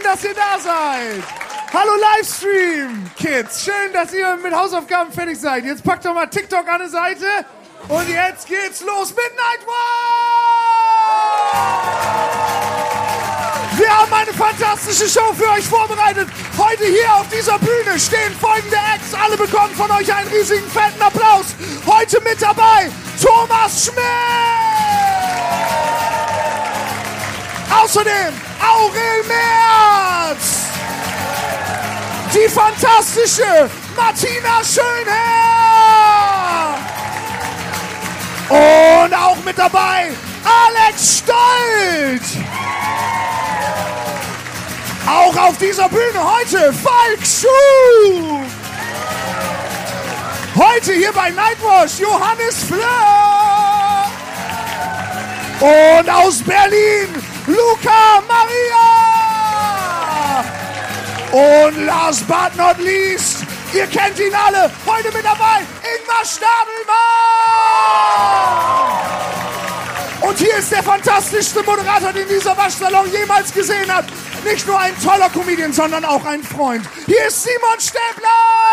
dass ihr da seid. Hallo Livestream, Kids. Schön, dass ihr mit Hausaufgaben fertig seid. Jetzt packt doch mal TikTok an die Seite. Und jetzt geht's los mit Nightwatch! Wir haben eine fantastische Show für euch vorbereitet. Heute hier auf dieser Bühne stehen folgende Acts. Alle bekommen von euch einen riesigen, fetten Applaus. Heute mit dabei Thomas Schmidt. Außerdem Aurel Merz. Die fantastische Martina Schönherr. Und auch mit dabei Alex Stolt. Auch auf dieser Bühne heute Falk Schuh. Heute hier bei Nightwatch Johannes Fleur. Und aus Berlin Luca Maria. Und last but not least, ihr kennt ihn alle, heute mit dabei Ingmar Stadelmann. Und hier ist der fantastischste Moderator, den dieser Waschsalon jemals gesehen hat. Nicht nur ein toller Comedian, sondern auch ein Freund. Hier ist Simon Stäbler!